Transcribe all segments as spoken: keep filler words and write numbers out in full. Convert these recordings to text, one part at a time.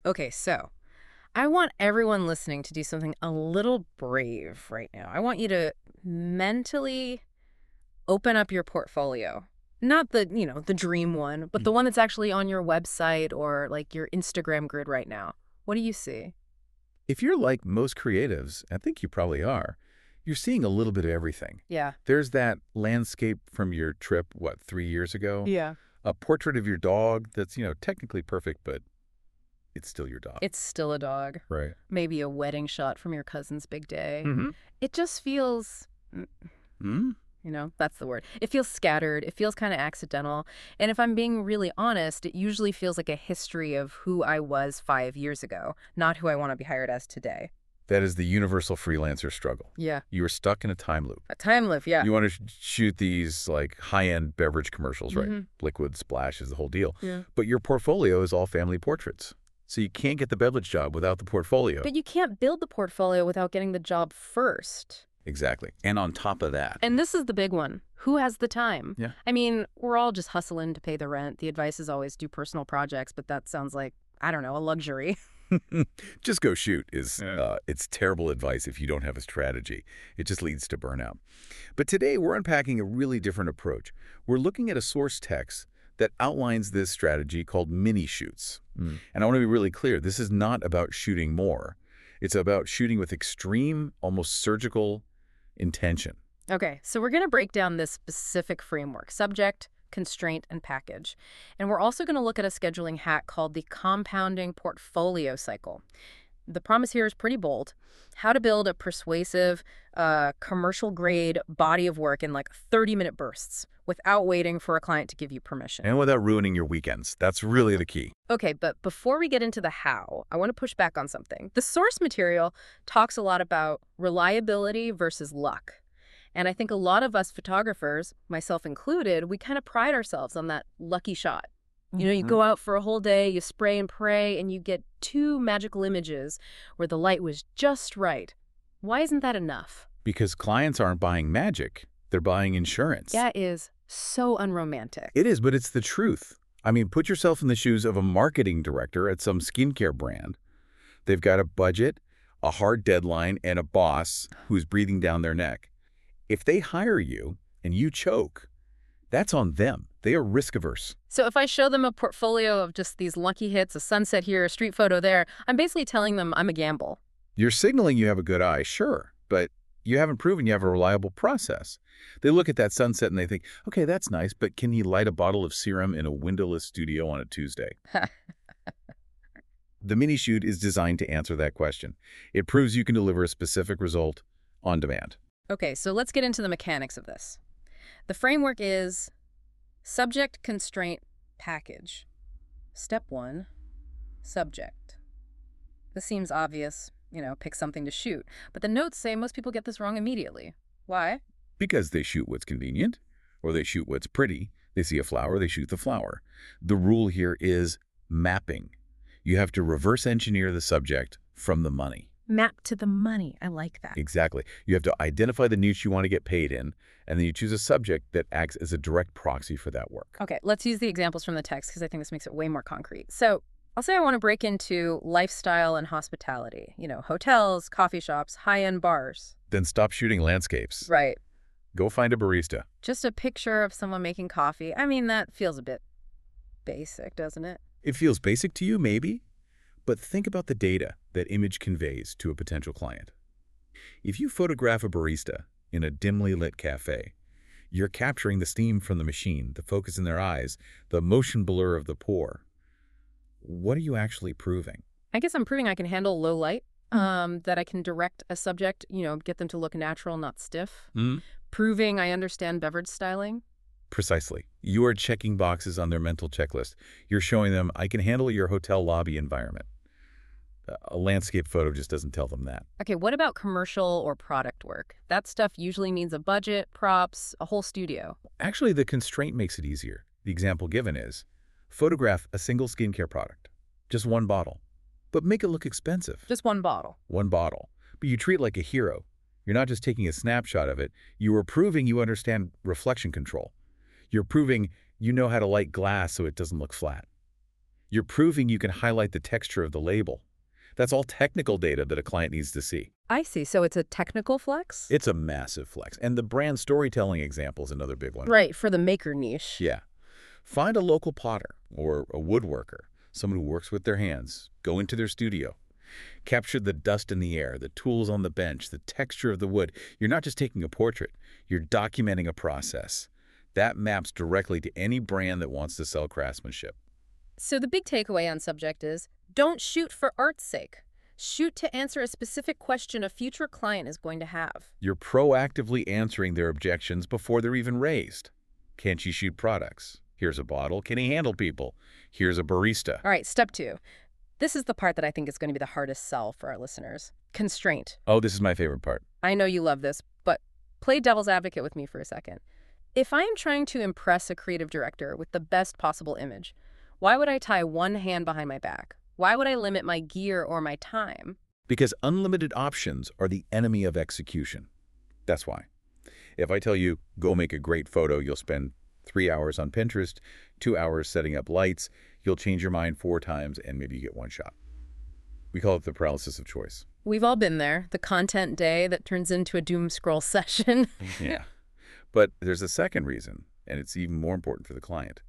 Okay, so I want everyone listening to do something a little brave right now. I want you to mentally open up your portfolio. Not the, you know, the dream one, but Mm. the one that's actually on your website or like your Instagram grid right now. What do you see? If you're like most creatives, I think you probably are, you're seeing a little bit of everything. Yeah. There's that landscape from your trip, what, three years ago? Yeah. A portrait of your dog that's, you know, technically perfect, but it's still your dog. It's still a dog. Right. Maybe a wedding shot from your cousin's big day. Mm-hmm. It just feels, Mm-hmm. you know, that's the word. It feels scattered. It feels kind of accidental. And if I'm being really honest, it usually feels like a history of who I was five years ago, not who I want to be hired as today. That is the universal freelancer struggle. Yeah. You are stuck in a time loop. A time lift, yeah. You want to sh shoot these like high-end beverage commercials, right? Mhm. Liquid splashes, the whole deal. Yeah. But your portfolio is all family portraits. So you can't get the beverage job without the portfolio. But you can't build the portfolio without getting the job first. Exactly. And on top of that. And this is the big one. Who has the time? Yeah. I mean, we're all just hustling to pay the rent. The advice is always do personal projects, but that sounds like, I don't know, a luxury. Just go shoot is Yeah. uh, it's terrible advice if you don't have a strategy. It just leads to burnout. But today we're unpacking a really different approach. We're looking at a source text that outlines this strategy called mini shoots. Mm. And I want to be really clear. This is not about shooting more. It's about shooting with extreme, almost surgical intention. Okay, so we're going to break down this specific framework: subject, constraint, and package. And we're also going to look at a scheduling hack called the compounding portfolio cycle. The promise here is pretty bold: how to build a persuasive, uh, commercial-grade body of work in like thirty-minute bursts without waiting for a client to give you permission. And without ruining your weekends. That's really the key. Okay, but before we get into the how, I want to push back on something. The source material talks a lot about reliability versus luck. And I think a lot of us photographers, myself included, we kind of pride ourselves on that lucky shot. You know, you go out for a whole day, you spray and pray, and you get two magical images where the light was just right. Why isn't that enough? Because clients aren't buying magic. They're buying insurance. That is so unromantic. It is, but it's the truth. I mean, put yourself in the shoes of a marketing director at some skincare brand. They've got a budget, a hard deadline, and a boss who's breathing down their neck. If they hire you and you choke, that's on them. They are risk averse. So if I show them a portfolio of just these lucky hits, a sunset here, a street photo there, I'm basically telling them I'm a gamble. You're signaling you have a good eye, sure, but you haven't proven you have a reliable process. They look at that sunset and they think, okay, that's nice, but can he light a bottle of serum in a windowless studio on a Tuesday? The mini shoot is designed to answer that question. It proves you can deliver a specific result on demand. Okay, so let's get into the mechanics of this. The framework is subject, constraint, package. Step one, subject. This seems obvious, you know, pick something to shoot. But the notes say most people get this wrong immediately. Why? Because they shoot what's convenient, or they shoot what's pretty. They see a flower, they shoot the flower. The rule here is mapping. You have to reverse engineer the subject from the money. Map to the money. I like that. Exactly. You have to identify the niche you want to get paid in, and then you choose a subject that acts as a direct proxy for that work. Okay, let's use the examples from the text because I think this makes it way more concrete. So I'll say I want to break into lifestyle and hospitality. You know, hotels, coffee shops, high-end bars. Then stop shooting landscapes. Right. Go find a barista. Just a picture of someone making coffee. I mean, that feels a bit basic, doesn't it? It feels basic to you, maybe, but think about the data that image conveys to a potential client. If you photograph a barista in a dimly lit cafe, you're capturing the steam from the machine, the focus in their eyes, the motion blur of the pour. What are you actually proving? I guess I'm proving I can handle low light, um, that I can direct a subject, you know, get them to look natural, not stiff. Hmm? Proving I understand beverage styling. Precisely. You are checking boxes on their mental checklist. You're showing them, I can handle your hotel lobby environment. A landscape photo just doesn't tell them that. Okay, what about commercial or product work? That stuff usually means a budget, props, a whole studio. Actually, the constraint makes it easier. The example given is, photograph a single skincare product, just one bottle, but make it look expensive. Just one bottle. One bottle. But you treat it like a hero. You're not just taking a snapshot of it. You are proving you understand reflection control. You're proving you know how to light glass so it doesn't look flat. You're proving you can highlight the texture of the label. That's all technical data that a client needs to see. I see. So it's a technical flex? It's a massive flex. And the brand storytelling example is another big one. Right, for the maker niche. Yeah. Find a local potter or a woodworker, someone who works with their hands. Go into their studio. Capture the dust in the air, the tools on the bench, the texture of the wood. You're not just taking a portrait. You're documenting a process. That maps directly to any brand that wants to sell craftsmanship. So the big takeaway on subject is, don't shoot for art's sake. Shoot to answer a specific question a future client is going to have. You're proactively answering their objections before they're even raised. Can't you shoot products? Here's a bottle. Can he handle people? Here's a barista. All right, step two. This is the part that I think is going to be the hardest sell for our listeners. Constraint. Oh, this is my favorite part. I know you love this, but play devil's advocate with me for a second. If I'm trying to impress a creative director with the best possible image, why would I tie one hand behind my back? Why would I limit my gear or my time? Because unlimited options are the enemy of execution. That's why. If I tell you, go make a great photo, you'll spend three hours on Pinterest, two hours setting up lights, you'll change your mind four times, and maybe you get one shot. We call it the paralysis of choice. We've all been there. The content day that turns into a doom scroll session. Yeah. But there's a second reason, and it's even more important for the client.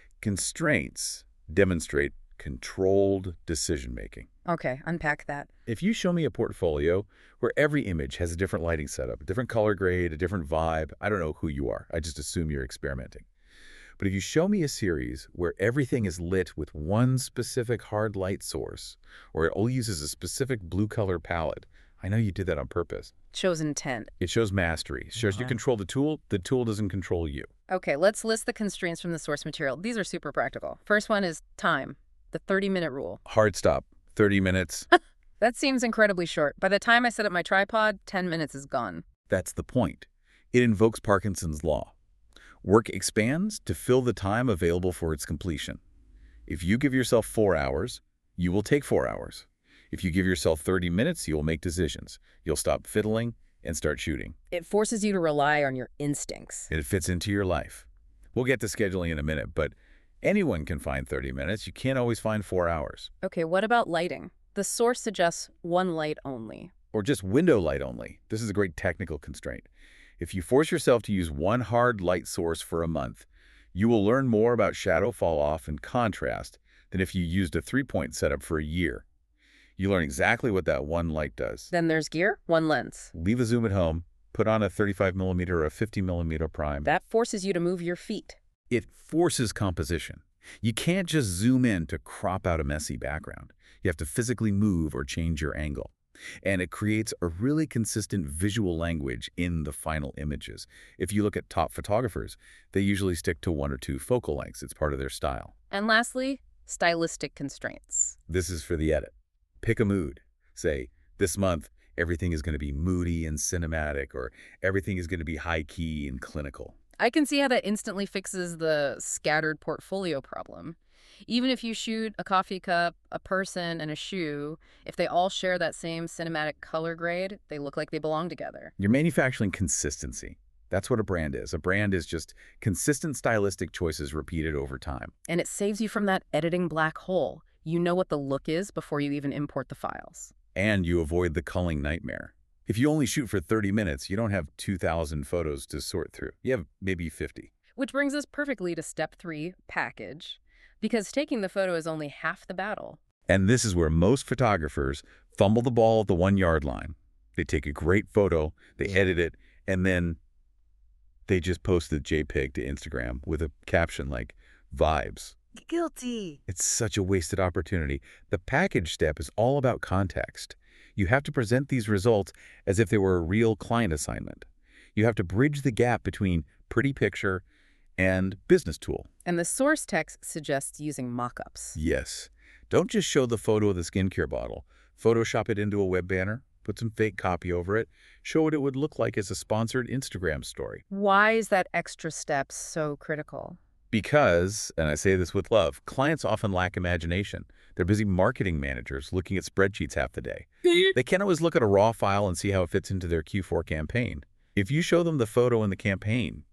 Constraints demonstrate controlled decision-making. Okay, unpack that. If you show me a portfolio where every image has a different lighting setup, a different color grade, a different vibe, I don't know who you are. I just assume you're experimenting. But if you show me a series where everything is lit with one specific hard light source, or it all uses a specific blue color palette, I know you did that on purpose. Shows intent. It shows mastery. It shows you control the tool. The tool doesn't control you. Okay, let's list the constraints from the source material. These are super practical. First one is time, the thirty-minute rule. Hard stop, thirty minutes. That seems incredibly short. By the time I set up my tripod, ten minutes is gone. That's the point. It invokes Parkinson's law. Work expands to fill the time available for its completion. If you give yourself four hours, you will take four hours. If you give yourself thirty minutes, you will make decisions. You'll stop fiddling and start shooting. It forces you to rely on your instincts. It fits into your life. We'll get to scheduling in a minute, but anyone can find thirty minutes. You can't always find four hours. Okay, what about lighting? The source suggests one light only. Or just window light only. This is a great technical constraint. If you force yourself to use one hard light source for a month, you will learn more about shadow fall-off and contrast than if you used a three-point setup for a year. You learn exactly what that one light does. Then there's gear, one lens. Leave a zoom at home, put on a thirty-five millimeter or a fifty millimeter prime. That forces you to move your feet. It forces composition. You can't just zoom in to crop out a messy background. You have to physically move or change your angle. And it creates a really consistent visual language in the final images. If you look at top photographers, they usually stick to one or two focal lengths. It's part of their style. And lastly, stylistic constraints. This is for the edit. Pick a mood. Say, this month, everything is going to be moody and cinematic, or everything is going to be high-key and clinical. I can see how that instantly fixes the scattered portfolio problem. Even if you shoot a coffee cup, a person, and a shoe, if they all share that same cinematic color grade, they look like they belong together. You're manufacturing consistency. That's what a brand is. A brand is just consistent stylistic choices repeated over time. And it saves you from that editing black hole. You know what the look is before you even import the files. And you avoid the culling nightmare. If you only shoot for thirty minutes, you don't have two thousand photos to sort through. You have maybe fifty. Which brings us perfectly to step three, package. Because taking the photo is only half the battle. And this is where most photographers fumble the ball at the one-yard line. They take a great photo, they edit it, and then they just post the JPEG to Instagram with a caption like, vibes. Guilty. It's such a wasted opportunity. The package step is all about context. You have to present these results as if they were a real client assignment. You have to bridge the gap between pretty picture and business tool. And the source text suggests using mock-ups. Yes. Don't just show the photo of the skincare bottle. Photoshop it into a web banner, put some fake copy over it, show what it would look like as a sponsored Instagram story. Why is that extra step so critical? Because, and I say this with love, clients often lack imagination. They're busy marketing managers looking at spreadsheets half the day. They can't always look at a raw file and see how it fits into their Q four campaign. If you show them the photo in the campaign,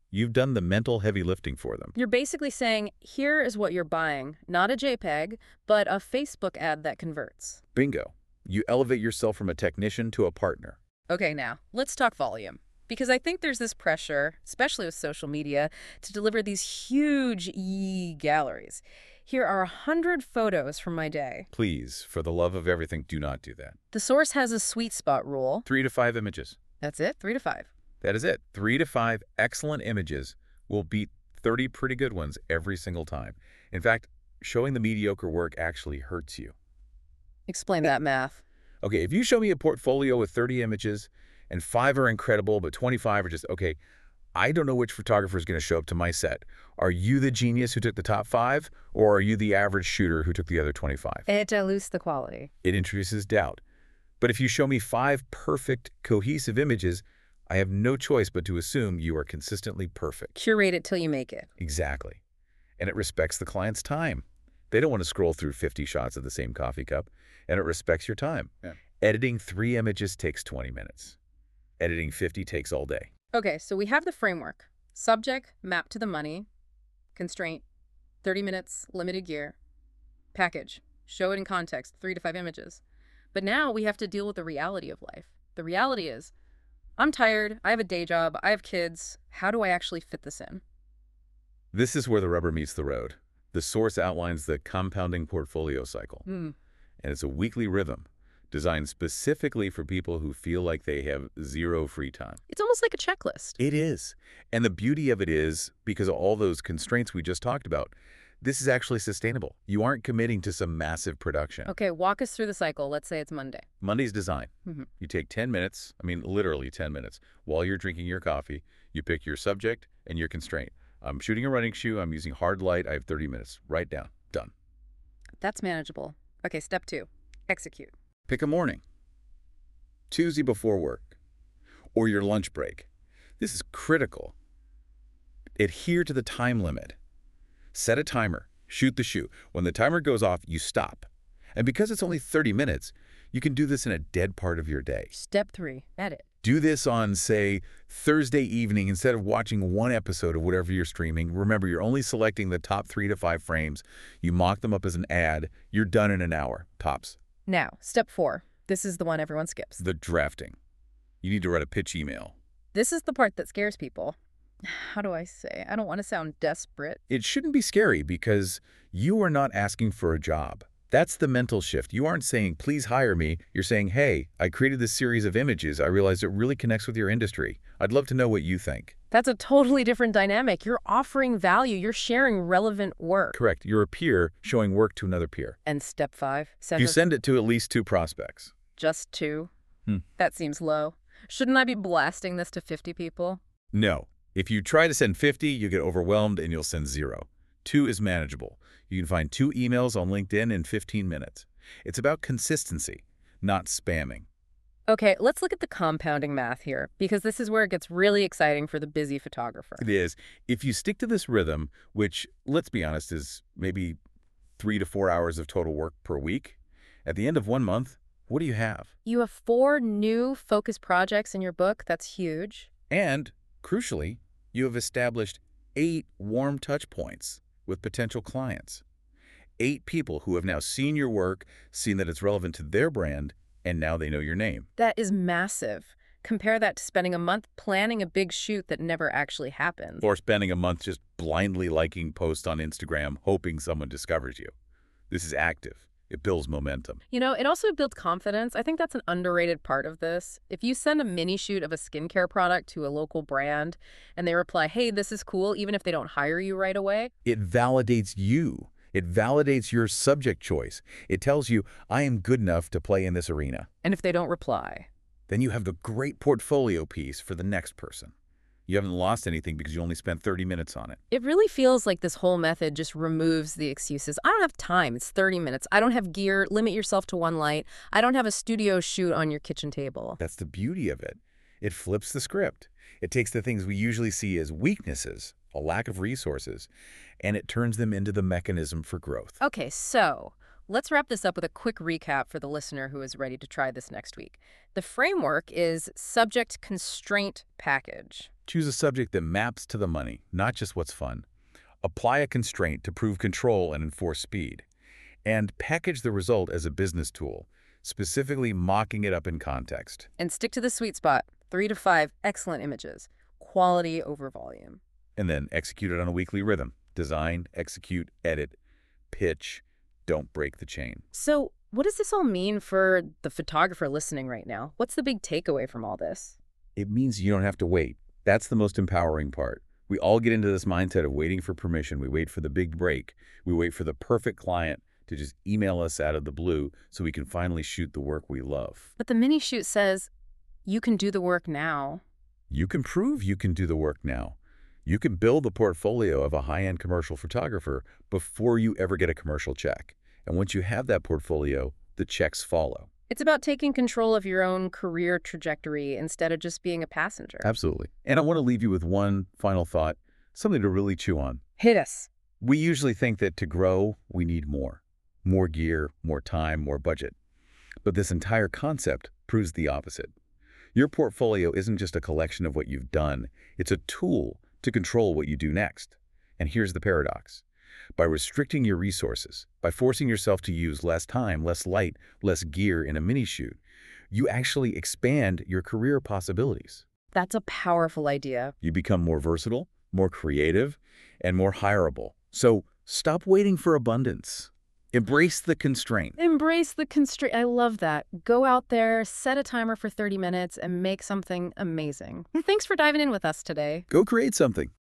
You've done the mental heavy lifting for them. You're basically saying, here is what you're buying, not a JPEG, but a Facebook ad that converts. Bingo. You elevate yourself from a technician to a partner. Okay, now, let's talk volume. Because I think there's this pressure, especially with social media, to deliver these huge e-galleries. Here are a hundred photos from my day. Please, for the love of everything, do not do that. The source has a sweet spot rule. Three to five images. That's it, three to five. That is it. Three to five excellent images will beat thirty pretty good ones every single time. In fact, showing the mediocre work actually hurts you. Explain that math. Okay, if you show me a portfolio with thirty images and five are incredible, but twenty-five are just, okay, I don't know which photographer is going to show up to my set. Are you the genius who took the top five, or are you the average shooter who took the other twenty-five? It dilutes the quality. It introduces doubt. But if you show me five perfect, cohesive images, I have no choice but to assume you are consistently perfect. Curate it till you make it. Exactly. And it respects the client's time. They don't want to scroll through fifty shots of the same coffee cup, and it respects your time. Yeah. Editing three images takes twenty minutes. Editing fifty takes all day. Okay, so we have the framework. Subject, map to the money. Constraint, thirty minutes, limited gear. Package, show it in context, three to five images. But now we have to deal with the reality of life. The reality is, I'm tired, I have a day job, I have kids. How do I actually fit this in? This is where the rubber meets the road. The source outlines the compounding portfolio cycle. Mm. And it's a weekly rhythm designed specifically for people who feel like they have zero free time. It's almost like a checklist. It is. And the beauty of it is, because of all those constraints we just talked about, this is actually sustainable. You aren't committing to some massive production. Okay, walk us through the cycle. Let's say it's Monday. Monday's design. Mm-hmm. You take ten minutes, I mean literally ten minutes, while you're drinking your coffee. You pick your subject and your constraint. I'm shooting a running shoe. I'm using hard light. I have thirty minutes. Write down. Done. That's manageable. Okay, step two. Execute. Pick a morning. Tuesday before work. Or your lunch break. This is critical. Adhere to the time limit. Set a timer. Shoot the shoe. When the timer goes off, you stop. And because it's only thirty minutes, you can do this in a dead part of your day. Step three. Edit. Do this on, say, Thursday evening instead of watching one episode of whatever you're streaming. Remember, you're only selecting the top three to five frames. You mock them up as an ad. You're done in an hour, tops. Now, step four. This is the one everyone skips. The drafting. You need to write a pitch email. This is the part that scares people. How do I say? I don't want to sound desperate. It shouldn't be scary because you are not asking for a job. That's the mental shift. You aren't saying, please hire me. You're saying, hey, I created this series of images. I realized it really connects with your industry. I'd love to know what you think. That's a totally different dynamic. You're offering value. You're sharing relevant work. Correct. You're a peer showing work to another peer. And step five? Send you a... send it to at least two prospects. Just two? Hmm. That seems low. Shouldn't I be blasting this to fifty people? No. If you try to send fifty, you get overwhelmed and you'll send zero. Two is manageable. You can find two emails on LinkedIn in fifteen minutes. It's about consistency, not spamming. Okay, let's look at the compounding math here, because this is where it gets really exciting for the busy photographer. It is. If you stick to this rhythm, which, let's be honest, is maybe three to four hours of total work per week, at the end of one month, what do you have? You have four new focus projects in your book. That's huge. And, crucially, you have established eight warm touch points with potential clients. Eight people who have now seen your work, seen that it's relevant to their brand, and now they know your name. That is massive. Compare that to spending a month planning a big shoot that never actually happens. Or spending a month just blindly liking posts on Instagram, hoping someone discovers you. This is active. It builds momentum. You know, it also builds confidence. I think that's an underrated part of this. If you send a mini shoot of a skincare product to a local brand and they reply, hey, this is cool, even if they don't hire you right away. It validates you. It validates your subject choice. It tells you, I am good enough to play in this arena. And if they don't reply? Then you have the great portfolio piece for the next person. You haven't lost anything because you only spent thirty minutes on it. It really feels like this whole method just removes the excuses. I don't have time. It's thirty minutes. I don't have gear. Limit yourself to one light. I don't have a studio shoot on your kitchen table. That's the beauty of it. It flips the script. It takes the things we usually see as weaknesses, a lack of resources, and it turns them into the mechanism for growth. Okay, so let's wrap this up with a quick recap for the listener who is ready to try this next week. The framework is subject constraint package. Choose a subject that maps to the money, not just what's fun. Apply a constraint to prove control and enforce speed. And package the result as a business tool, specifically mocking it up in context. And stick to the sweet spot. Three to five excellent images. Quality over volume. And then execute it on a weekly rhythm. Design, execute, edit, pitch. Don't break the chain. So what does this all mean for the photographer listening right now? What's the big takeaway from all this? It means you don't have to wait. That's the most empowering part. We all get into this mindset of waiting for permission. We wait for the big break. We wait for the perfect client to just email us out of the blue so we can finally shoot the work we love. But the mini shoot says you can do the work now. You can prove you can do the work now. You can build the portfolio of a high-end commercial photographer before you ever get a commercial check. And once you have that portfolio, the checks follow. It's about taking control of your own career trajectory instead of just being a passenger. Absolutely. And I want to leave you with one final thought, something to really chew on. Hit us. We usually think that to grow, we need more. More gear, more time, more budget. But this entire concept proves the opposite. Your portfolio isn't just a collection of what you've done. It's a tool to control what you do next. And here's the paradox. By restricting your resources, by forcing yourself to use less time, less light, less gear in a mini shoot, you actually expand your career possibilities. That's a powerful idea. You become more versatile, more creative, and more hireable. So stop waiting for abundance. Embrace the constraint. Embrace the constraint. I love that. Go out there, set a timer for thirty minutes, and make something amazing. Thanks for diving in with us today. Go create something.